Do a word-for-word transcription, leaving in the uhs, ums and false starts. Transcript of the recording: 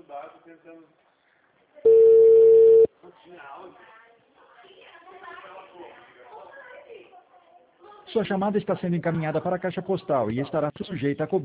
Sua chamada está sendo encaminhada para a caixa postal e estará sujeita a cobrança.